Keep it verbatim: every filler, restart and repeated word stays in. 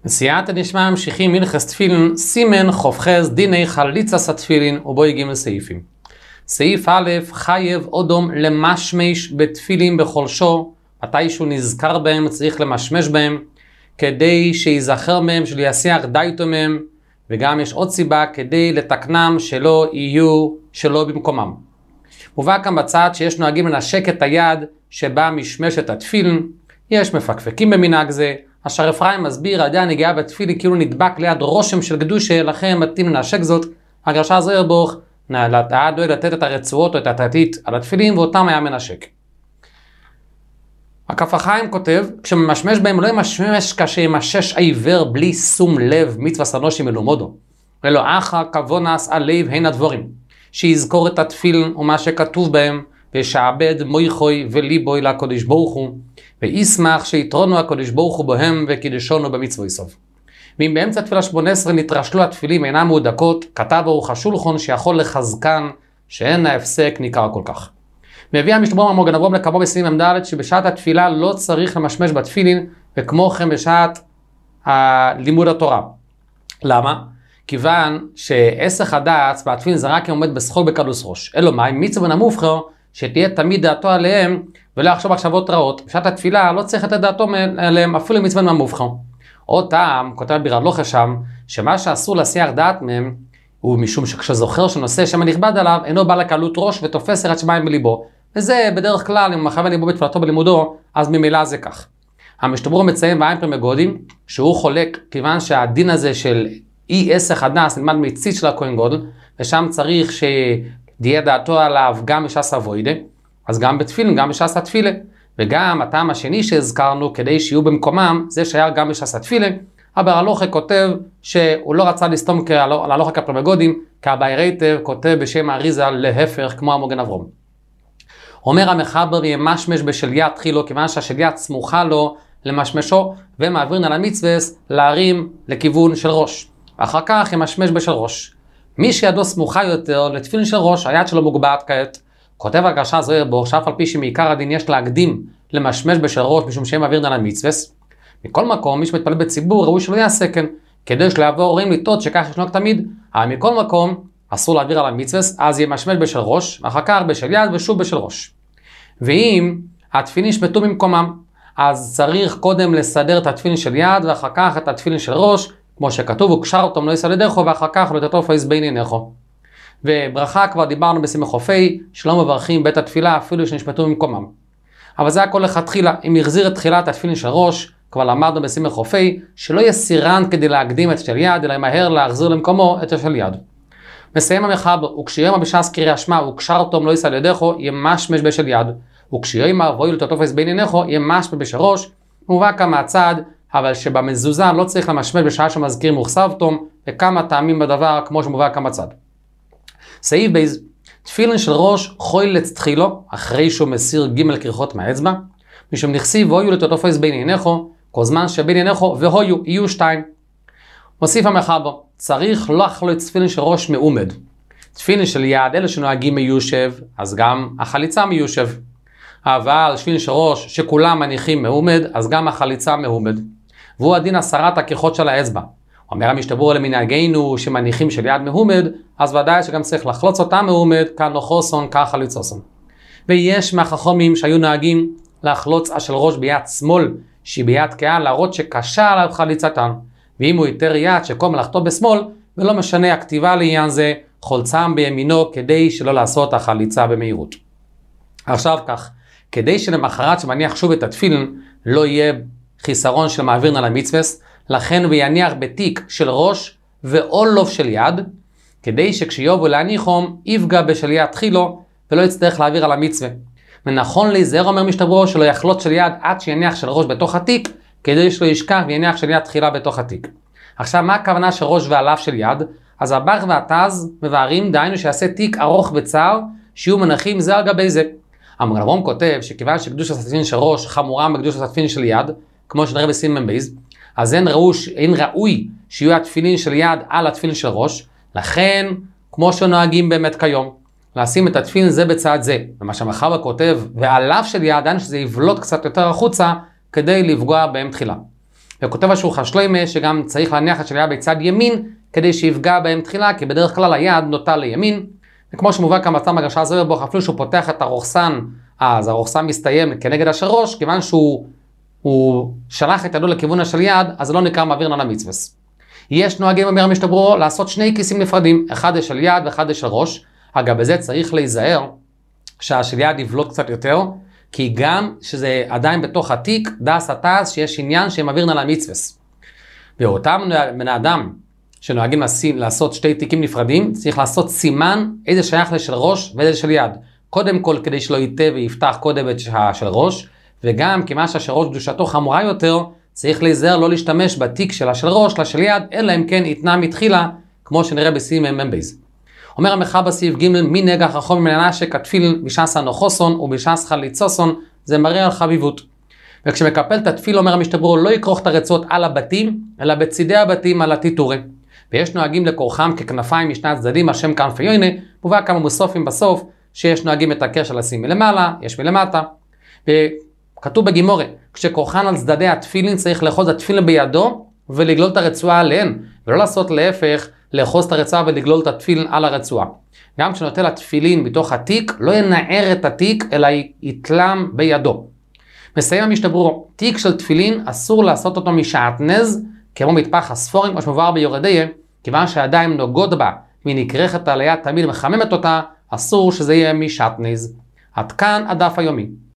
סייעתא דשמיא ממשיכים מלכס תפילין, סימן חופכס דיני חליצס התפילין, ובו הגיעים לסעיפים. סעיף א', חייב אודום למשמש בתפילין בכל שור, מתי שהוא נזכר בהם צריך למשמש בהם, כדי שיזכר מהם, שלא יסיח דייתו מהם, וגם יש עוד סיבה כדי לתקנם שלא יהיו שלא במקומם. מובא כאן בצד שיש נוהגים לנשק את היד שבה משמשת התפילין, יש מפקפקים במנהג זה, אשר אפרים מסביר על ידי הנגיעה בתפילין כאילו נדבק ליד רושם של קדושה, לכן מתאים לנשק זאת. הגרשה זוהר ברוך היה דואג לתת את הרצועות או את התתית על התפילין ואותם היה מנשק. הכף החיים כותב, כשממשמש בהם לא ימשמש כשימשש העיוור בלי שום לב מצווה סנושי מלומודו, ולא אחר כבונס הלב הן הדבורים, שיזכור את התפילין ומה שכתוב בהם, ושעבד מויכוי וליבוי לקודש ברוך הוא, וישמח שיתרונו הקודש ברוך הוא בהם וקידשונו במצוו יסוב. ואם באמצע תפילה שמונה עשרה נתרשלו התפילים אינם מהודקות, כתב ברוך השולחון שיכול לחזקן שאין ההפסק ניכר כל כך. מביא המשתברור מהמוגן אברום לקבוע בסעיף עמד שבשעת התפילה לא צריך למשמש בתפילין, וכמו כן בשעת לימוד התורה. למה? כיוון שעסך הדעת בתפילין זה רק אם עומד בשחוק בקדוש ראש. אלו מה, אם מצווה נמובחר שתהיה תמיד דעתו עליהם ולא יחשוב מחשבות רעות. בשעת התפילה לא צריך לתת דעתו עליהם אפילו מצווה נמובחר. עוד טעם, כותב בירלוכה שם, שמה שאסור להסיח דעת מהם הוא משום שכשזוכר שנושא שם הנכבד עליו אינו בא לקלות ראש ותופס יראת שמיים בליבו. וזה בדרך כלל אם הוא מכוון ליבו בתפילתו בלימודו, אז ממילא זה כך. המשתברור מציין בעין פרי מגודים שהוא חולק כיוון שהדין הזה של אי עסך הדס נלמד מציץ של הכהן גודל, ושם צריך שתהיה דעתו עליו גם בשעס אבוידה, אז גם בתפילין, גם בשעס התפילה. וגם הטעם השני שהזכרנו כדי שיהיו במקומם, זה שהיה גם בשעס התפילה. אבל הלוכה כותב שהוא לא רצה לסתום על הלוכה כפרי מגודים, כי הבאי רייטב כותב בשם האריזה להפך כמו המוגן אברום. אומר המחבר ימשמש בשליית תחילו, כיוון שהשליית סמוכה לו למשמשו, ומעבירן על המצווה להרים לכיוון של ראש. ואחר כך ימשמש בשל ראש. מי שידו סמוכה יותר לתפילין של ראש, היד שלו מוגבעת כעת. כותב הגרשה זוהר ברוך שאף על פי שמעיקר הדין יש להקדים למשמש בשל ראש, משום שהם מעבירן על המצווה. מכל מקום, מי שמתפלל בציבור ראוי שלא יעשה כן, כדי שלא יבואו הורים לטעות שכך ישנוק תמיד. אבל מכל מקום, אסור להעביר על המצווה, אז ימשמש בשל ראש, ואחר כך בשל יד ושוב בשל ראש. ואם התפילין ישמטו ממקומם, אז צריך קודם לסדר את התפילין של יד, ואחר כך את התפילין של ראש, כמו שכתוב, וקשרתם לא יסע לדרכו, ואחר כך לא תטוף איז בין עיניכו. וברכה כבר דיברנו בשימח חופי, שלא מברכים בית התפילה אפילו שנשמטו ממקומם. אבל זה הכל לכתחילה, אם יחזיר את תחילת התפילין של ראש, כבר למדנו בשימח חופי, שלא יסירן כדי להקדים את של יד, אלא מהר להחזיר למקומו את של יד. מסיים המחבר, וכשיום בשעס קריאה שמע, וקשרתם לא יסע לדרכו, ימשמש בשל יד. וכשיום ואוי לא תטוף איז בין עיניכו, ימשמש בשל ראש. מובא כאן מהצד, אבל שבמזוזה לא צריך למשמש בשעה שמזכירים וכסבתום, וכמה טעמים בדבר כמו שמובא כאן בצד. סעיף בייז, תפילין של ראש חוילץ תחילו, אחרי שהוא מסיר ג' כריכות מהאצבע, משום נכסיב ואוי לא תטוף איז בין עיניכו, כל זמן שבין עיניכו והויו יהיו שתיים. מוסיף המחבר, צריך לא לחלוץ תפילין של ראש מעומד. תפילין של יד, אלה שנוהגים מיושב, אז גם החליצה מיושב. אבל תפילין של ראש שכולם מניחים מעומד, אז גם החליצה מעומד. והוא הדין עשרת הכיכות של האצבע. אומר המשתברור למנהגנו שמניחים של יד מעומד, אז ודאי שגם צריך לחלוץ אותה מעומד, כאן לא חוסון, כך חליצוסון. ויש מהחכמים שהיו נוהגים לחלוץ של ראש ביד שמאל, שהיא ביד קהל, להראות שקשה עליו חליצתן. ואם הוא יותר יד שקום מלאכתו בשמאל, ולא משנה הכתיבה לעניין זה, חולצם בימינו כדי שלא לעשות החליצה במהירות. עכשיו כך, כדי שלמחרת שמניח שוב את התפילין, לא יהיה חיסרון של מעבירן על המצווה, לכן הוא יניח בתיק של ראש ואולוב של יד, כדי שכשיובו להניחום, יפגע בשל יד תחילו, ולא יצטרך להעביר על המצווה. ונכון להיזהר אומר משתברור שלא יחלוט של יד עד שיניח של ראש בתוך התיק, כדי שלא ישכח ויניח של יד תחילה בתוך התיק. עכשיו מה הכוונה של ראש ועליו של יד? אז הבח והתז מבארים, דהיינו שיעשה תיק ארוך וצר, שיהיו מנחים זה על גבי זה. המוגן אברום כותב שכיוון שקדוש התפילין של ראש חמורה מקדוש התפילין של יד, כמו שנראה בסימן בייז, אז אין ראוי, אין ראוי שיהיו התפילין של יד על התפילין של ראש, לכן כמו שנוהגים באמת כיום, לשים את התפילין זה בצד זה. ומה שהמחבר כותב, ועליו של יד, דהיינו שזה יבלוט קצת יותר החוצה, כדי לפגוע בהם תחילה. וכותב השולחן שלמה שגם צריך להניח את שלייה בצד ימין כדי שיפגע בהם תחילה, כי בדרך כלל היד נוטה לימין. וכמו שמובא כאן בצלם הגרשה זוהר בו, אפילו שהוא פותח את הרוחסן, אז הרוחסן מסתיים כנגד השלרוש, כיוון שהוא הוא שלח את ידו לכיוון של יד, אז זה לא נקרא מעביר נעל המצווה. יש נוהגים אומר המשתברו לעשות שני כיסים נפרדים, אחד של יד ואחד של ראש. אגב, בזה צריך להיזהר שהשל יד יבלוט קצת יותר, כי גם שזה עדיין בתוך התיק, דס הטס שיש עניין שמעביר נעל המצווה. ואותם בני אדם שנוהגים לעשות שתי תיקים נפרדים, צריך לעשות סימן איזה שייך לשל ראש ואיזה של יד. קודם כל כדי שלא ייתה ויפתח קודם את של ראש, וגם כיוון שהשל ראש קדושתו חמורה יותר, צריך להיזהר לא להשתמש בתיק של השל ראש לשל יד, אלא אם כן יתנה מתחילה, כמו שנראה בסעיף מ"מ בייז. אומר המחבר בסעיף ג' מנגח החומר מנשק התפיל בשעס הנוחוסון ובשעס חליצוסון, זה מראה על חביבות. וכשמקפל את התפיל אומר המשתברו לא יקרוך את הרצות על הבתים, אלא בצידי הבתים על הטיטורי. ויש נוהגים לקורחם ככנפיים משני הצדדים, השם כנפי יוינה, מובא כמה מוסופים בסוף, שיש נוהגים את הקשר לשים מלמעלה, יש מלמטה. וכתוב בגימורה, כשקורחן על צדדי התפילין צריך לאחוז התפילין בידו ולגלול את הרצועה עליהן, ולא לעשות להפך, לאחוז את הרצועה ולגלול את התפילין על הרצועה. גם כשנוטל התפילין בתוך התיק, לא ינער את התיק, אלא יתלם בידו. מסיים המשתברו, תיק של תפילין אסור לעשות אותו משעטנז, כמו מטפח הספורים, כמו שמובא ביורדיה, כיוון שהידיים נוגעות בה, ונקרחת על היד תמיד מחממת אותה, אסור שזה יהיה משעטנז. עד כאן הדף היומי.